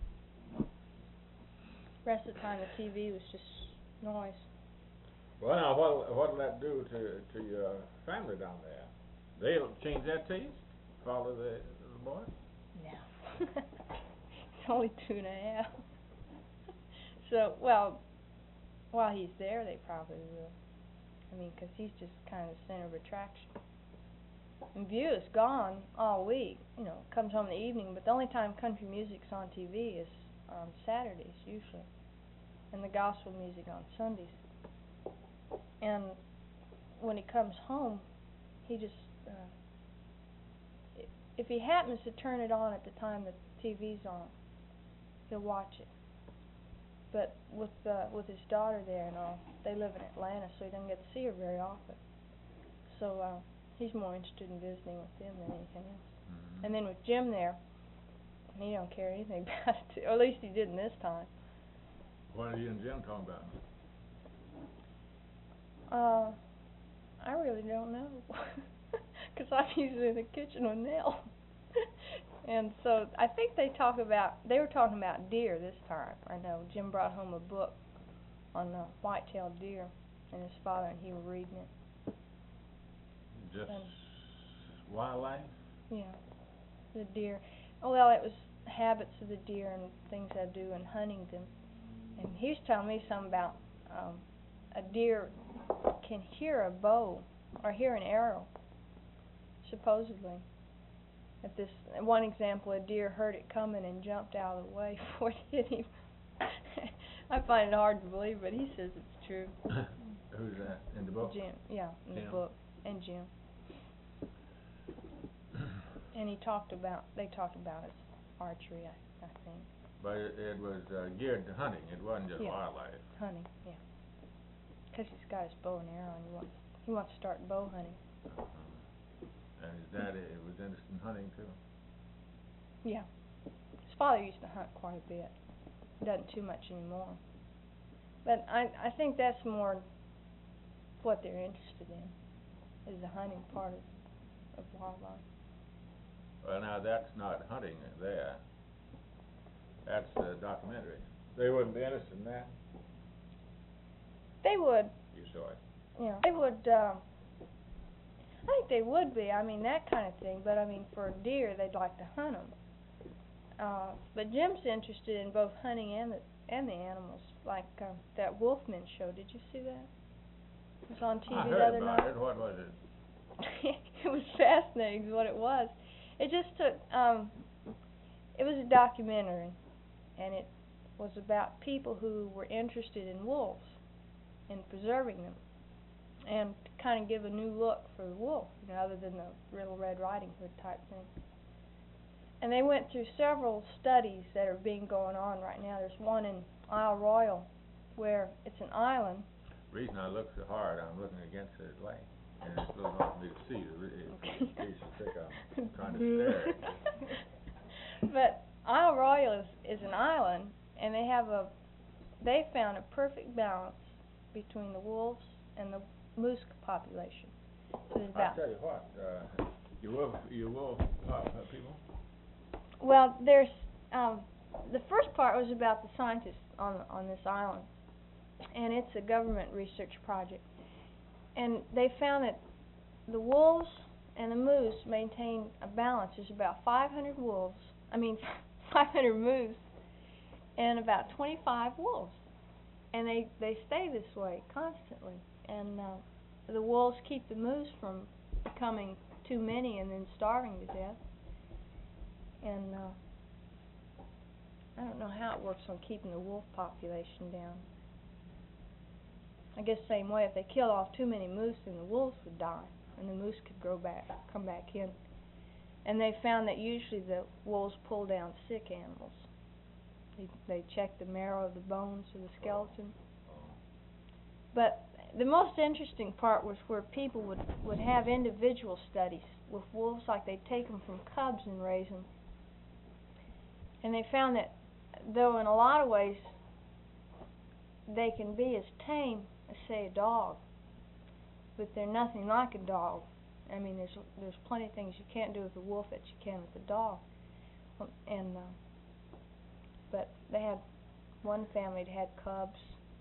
The rest of the time the T V was just noise. Well, now, what what'll that do to to your family down there? They'll change their taste, follow the, the boy? No. It's only two and a half. So, well... While he's there, they probably will. I mean, 'cause he's just kind of the center of attraction. And View is gone all week. You know, comes home in the evening, but the only time country music's on T V is on Saturdays, usually. And the gospel music on Sundays. And when he comes home, he just, uh, i- if he happens to turn it on at the time the T V's on, he'll watch it. But with uh, with his daughter there and all, they live in Atlanta, so he doesn't get to see her very often. So uh, he's more interested in visiting with them than anything else. Mm-hmm. And then with Jim there, he don't care anything about it, or at least he didn't this time. What are you and Jim talking about? Uh, I really don't know, 'cause I'm usually in the kitchen with Nell. And so I think they talk about, they were talking about deer this time. I know Jim brought home a book on uh, white-tailed deer, and his father and he were reading it. Just And wildlife? Yeah, the deer. Oh, well, it was habits of the deer and things they do in hunting them. And he was telling me something about um, a deer can hear a bow or hear an arrow, supposedly. At this one example, a deer heard it coming and jumped out of the way before it hit him. I find it hard to believe, but he says it's true. Who's that, in the book? Jim, yeah, in Jim. the book, and Jim. And he talked about, they talked about his archery, I, I think. But it, it was uh, geared to hunting, it wasn't just Yeah. wildlife. Hunting, yeah. 'Cause he's got his bow and arrow, and he wants, he wants to start bow hunting. Uh-huh. And his daddy was interested in hunting too. Yeah. His father used to hunt quite a bit. Doesn't too much anymore. But I I think that's more what they're interested in, is the hunting part of, of wildlife. Well, now that's not hunting there. That's uh, documentary. They wouldn't be interested in that? They would, You saw it. you know, they would, um, I think they would be, I mean, that kind of thing, but I mean, for a deer, they'd like to hunt them. Uh, but Jim's interested in both hunting and the, and the animals, like, uh, that Wolfman show, did you see that? It was on T V I the heard other about night. it. What was it? It was fascinating, is what it was. It just took, um, it was a documentary, and it was about people who were interested in wolves and preserving them, and to kind of give a new look for the wolf, you know, other than the Little Red Riding Hood type thing. And they went through several studies that are being going on right now. There's one in Isle Royale, where it's an island, The reason I look so hard, I'm looking against the light, and it's a little hard for me to see, the re- if- in case you think I'm trying to stare at you. But Isle Royale is, is an island, and they have a, they found a perfect balance between the wolves and the moose population. So there's I'll about, tell you what, uh, you will, you will, uh, uh, people, well, there's, um, the first part was about the scientists on, on this island, and it's a government research project. And they found that the wolves and the moose maintain a balance. There's about five hundred wolves, I mean, five hundred moose, and about twenty-five wolves. And they, they stay this way constantly. And uh, the wolves keep the moose from becoming too many and then starving to death. And uh, I don't know how it works on keeping the wolf population down. I guess same way, if they kill off too many moose, then the wolves would die, and the moose could grow back, come back in. And they found that usually the wolves pull down sick animals. They, they check the marrow of the bones or the skeleton. But the most interesting part was where people would, would have individual studies with wolves, like they'd take them from cubs and raise them. And they found that, though in a lot of ways they can be as tame as, say, a dog, but they're nothing like a dog. I mean, there's there's plenty of things you can't do with a wolf that you can with a dog. Um, and uh, but they had one family that had cubs,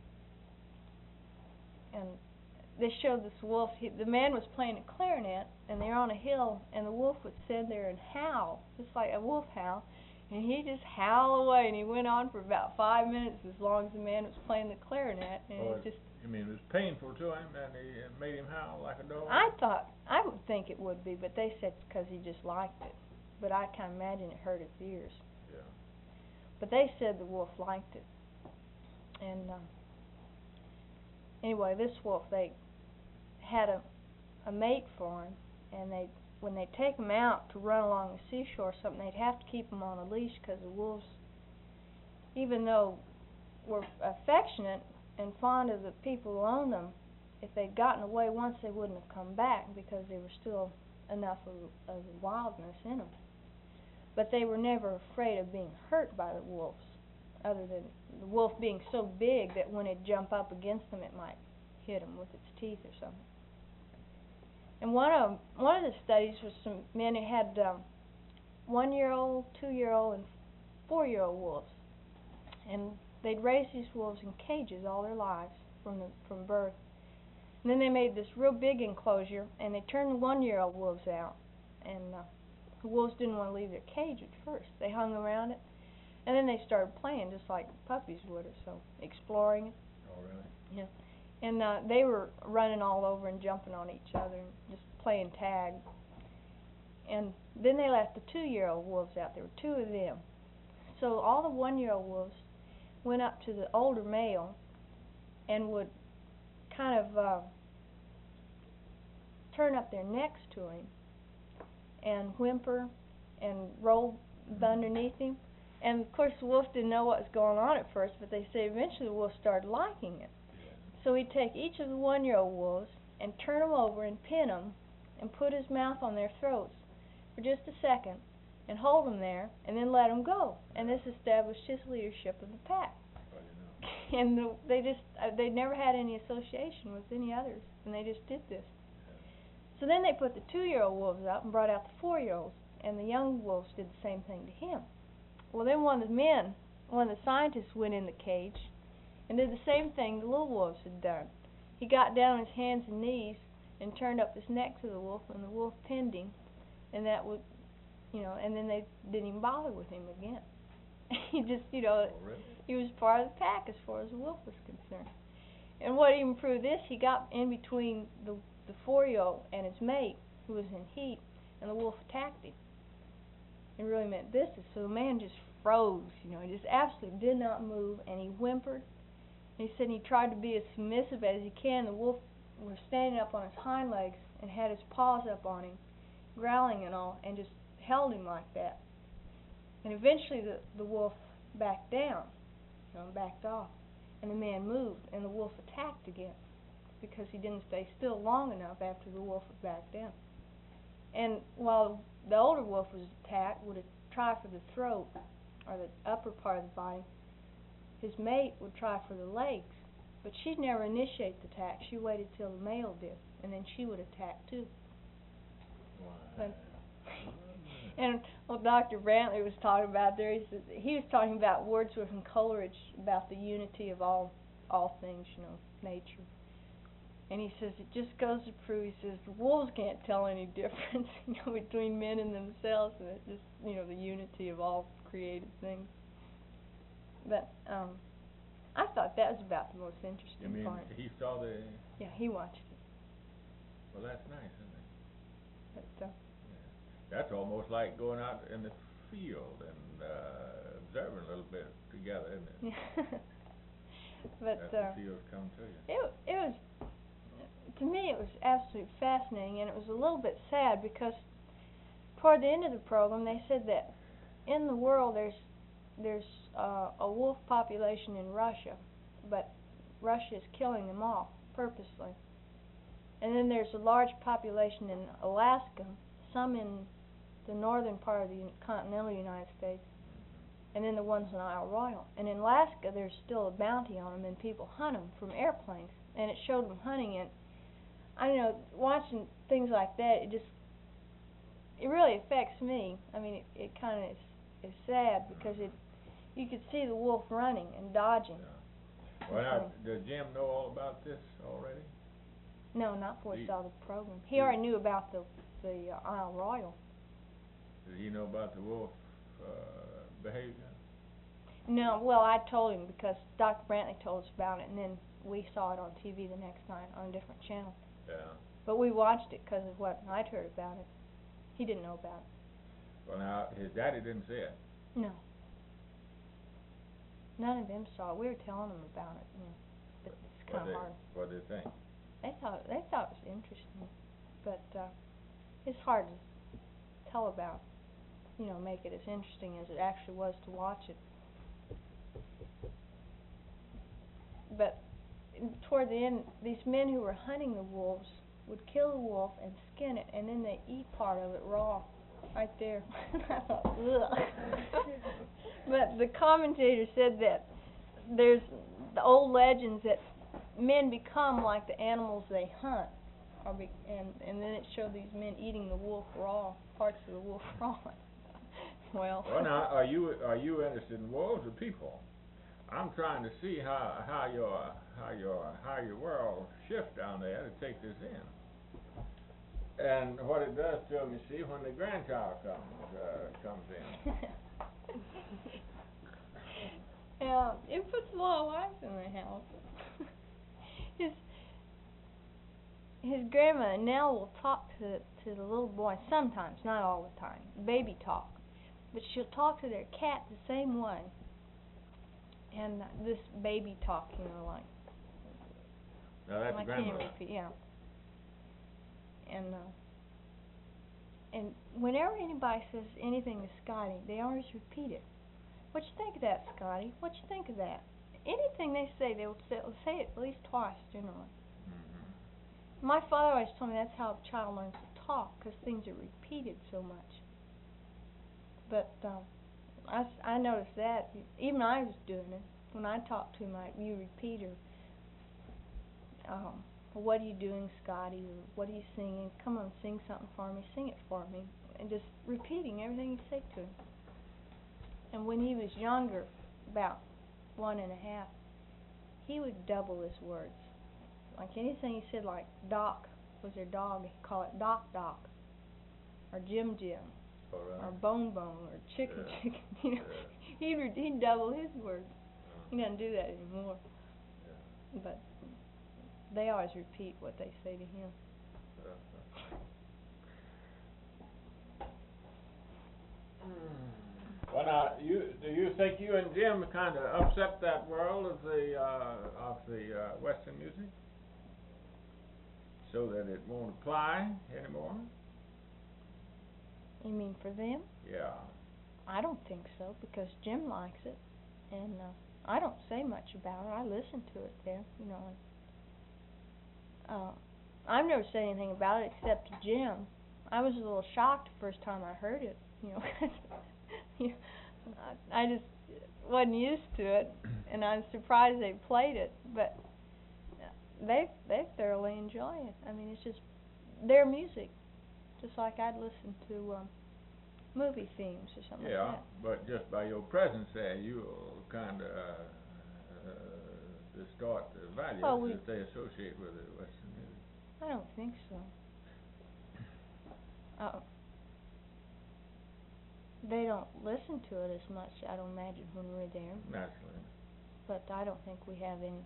and they showed this wolf. He, the man was playing a clarinet, and they're on a hill, and the wolf would sit there and howl, just like a wolf howl. And he just howled away, and he went on for about five minutes, as long as the man was playing the clarinet. And Oh, it just, you mean it was painful to him, and he, it made him howl like a dog? I thought, I would think it would be, but they said because he just liked it. But I can't imagine it hurt his ears. Yeah. But they said the wolf liked it. And uh, anyway, this wolf, they had a, a mate for him, and they, when they take him out to run along the seashore or something, they'd have to keep him on a leash, because the wolves, even though were affectionate and fond of the people who owned them, if they'd gotten away once, they wouldn't have come back, because there was still enough of, of wildness in them. But they were never afraid of being hurt by the wolves, other than the wolf being so big that when it'd jump up against them, it might hit them with its teeth or something. And one of one of the studies was some men who had um, one-year-old, two-year-old, and four-year-old wolves, and they'd raised these wolves in cages all their lives from the, from birth. And then they made this real big enclosure, and they turned the one-year-old wolves out, and uh, the wolves didn't want to leave their cage at first. They hung around it, and then they started playing just like puppies would, or so, exploring it. Oh, really? Yeah. And uh, they were running all over and jumping on each other and just playing tag. And then they left the two-year-old wolves out. There were two of them. So all the one-year-old wolves went up to the older male and would kind of uh, turn up their necks to him and whimper and roll underneath him. And of course the wolf didn't know what was going on at first, but they say eventually the wolf started liking it. So he'd take each of the one-year-old wolves and turn them over and pin them and put his mouth on their throats for just a second and hold them there and then let them go. And this established his leadership of the pack. And the, they just, uh, they never had any association with any others, and they just did this. So then they put the two-year-old wolves out and brought out the four-year-olds, and the young wolves did the same thing to him. Well, then one of the men, one of the scientists went in the cage and did the same thing the little wolves had done. He got down on his hands and knees and turned up his neck to the wolf, and the wolf pinned him, and that would, you know, and then they didn't even bother with him again. He just, you know, Oh, really? he was part of the pack as far as the wolf was concerned. And what even proved this, he got in between the the four-year-old and his mate, who was in heat, and the wolf attacked him. It really meant business. So the man just froze, you know, he just absolutely did not move, and he whimpered. And he said he tried to be as submissive as he can. The wolf was standing up on his hind legs and had his paws up on him, growling and all, and just held him like that. And eventually the, the wolf backed down, you know, backed off, and the man moved, and the wolf attacked again. because he didn't stay still long enough after the wolf would back down. And while the older wolf was attacked, would try for the throat or the upper part of the body, his mate would try for the legs, but she'd never initiate the attack. She waited till the male did, and then she would attack too. But and well, Doctor Brantley was talking about there. He says he was talking about Wordsworth and Coleridge about the unity of all all things, you know, nature. And he says it just goes to prove. He says the wolves can't tell any difference, you know, between men and themselves, and it's just, you know, the unity of all created things. But um, I thought that was about the most interesting I mean, part. he saw the, Yeah, he watched it. well, that's nice, isn't it? But uh, That's almost like going out in the field and uh, observing a little bit together, isn't it? yeah. But As uh, the fields come to you. it it was, to me, it was absolutely fascinating, and it was a little bit sad because toward the end of the program they said that in the world there's there's uh, a wolf population in Russia, but Russia is killing them all purposely. And then there's a large population in Alaska, some in the northern part of the continental United States, and then the ones in Isle Royale. And in Alaska, there's still a bounty on them, and people hunt them from airplanes. And it showed them hunting it. I don't know, watching things like that, it just, it really affects me. I mean, it, it kind of is, is sad because it, you could see the wolf running and dodging. Yeah. Well, now, does Jim know all about this already? No, not before he He- saw the program. He he- already knew about the the uh, Isle Royale. Does he know about the wolf uh, behavior? No, well, I told him because Doctor Brantley told us about it, and then we saw it on T V the next night on a different channel. Yeah. But we watched it because of what I'd heard about it. He didn't know about Well, now, his daddy didn't see it. it. No. None of them saw it. We were telling them about it, you know, but it's What kind they, of hard. what they think? They thought they thought it was interesting, but uh, it's hard to tell about. You know, make it as interesting as it actually was to watch it. But toward the end, these men who were hunting the wolves would kill the wolf and skin it, and then they eat part of it raw, right there. I thought, ugh. But the commentator said that there's the old legends that men become like the animals they hunt, or be, and and then it showed these men eating the wolf raw, parts of the wolf raw. Well. Well, now, are you are you interested in wolves or people? I'm trying to see how how your how your how your world shift down there to take this in, and what it does to them. You see, when the grandchild comes uh, comes in. Yeah, it puts a lot of life in the house. his his grandma Nell will talk to to the little boy sometimes, not all the time. Baby talk. But she'll talk to their cat the same way. And uh, this baby talk, you know, like Now that's I a can't grandmother. repeat, yeah. And uh, and whenever anybody says anything to Scotty, they always repeat it. What you think of that, Scotty? What you think of that? Anything they say, they will say, will say it at least twice, generally. Mm-hmm. My father always told me that's how a child learns to talk, because things are repeated so much. But um, I, s- I noticed that. Even I was doing it. When I talk to him, I, you repeat her. Um, what are you doing, Scotty? Or what are you singing? Come on, sing something for me. Sing it for me. And just repeating everything you say to him. And when he was younger, about one and a half, he would double his words. Like anything he said, like Doc was their dog, he'd call it Doc Doc, or Jim Jim, All or right. Bone Bone, or Chicken Yeah. Chicken. You know, Yeah. he'd re- he'd double his words. He Uh, doesn't do that anymore. yeah. But they always repeat what they say to him. Uh, uh. Well, now, you do you think you and Jim kind of upset that world of the uh, of the uh, Western music, so that it won't apply anymore? You mean for them? Yeah. I don't think so, because Jim likes it, and uh, I don't say much about it. I listen to it there, you know. uh, I've never said anything about it except to Jim. I was a little shocked the first time I heard it, you know, 'cause you know, I, I just wasn't used to it, and I was surprised they played it, but they they thoroughly enjoy it. I mean, it's just their music, just like I'd listen to um, movie themes or something Yeah, like that. but just by your presence there, you kind of uh, uh, distort the values Well, we- that they associate with the Western music. I don't think so. Uh, they don't listen to it as much, I don't imagine, when we're there, Naturally. but I don't think we have any.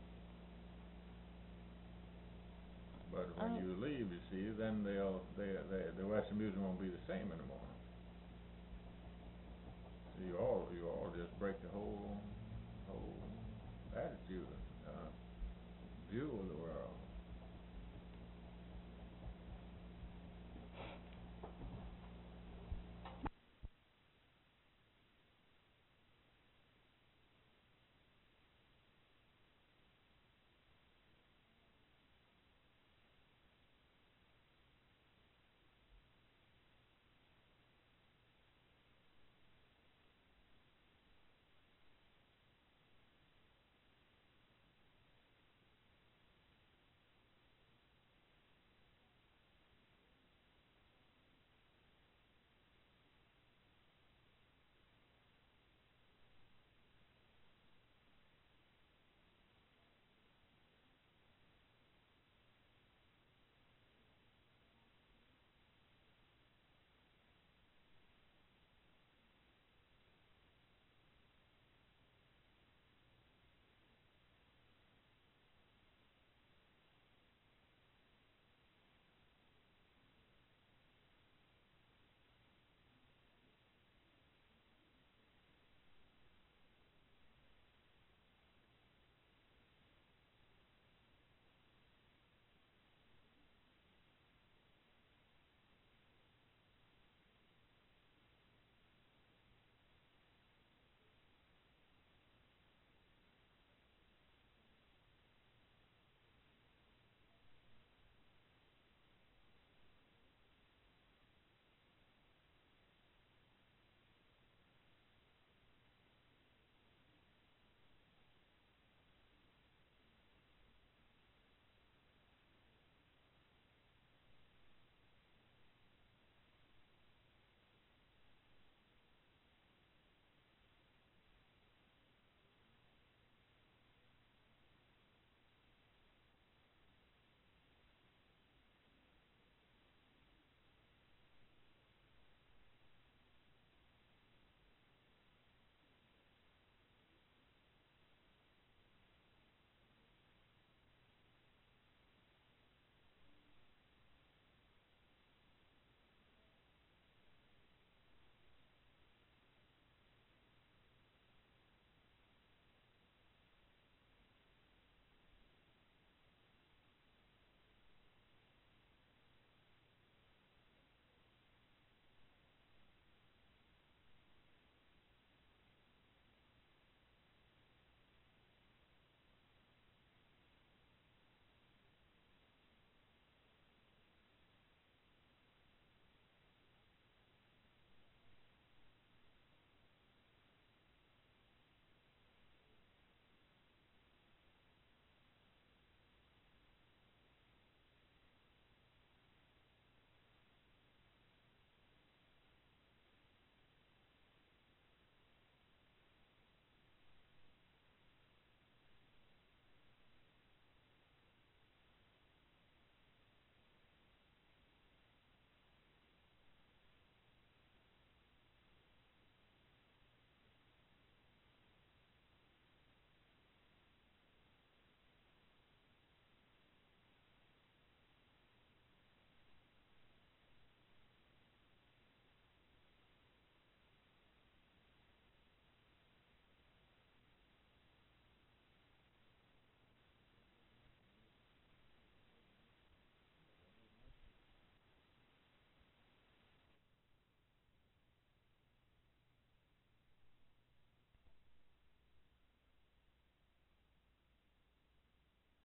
But when Oh. you leave, you see, then they'll, they, they, the Western music won't be the same anymore. So you all, you all just break the whole, whole attitude, uh, view of the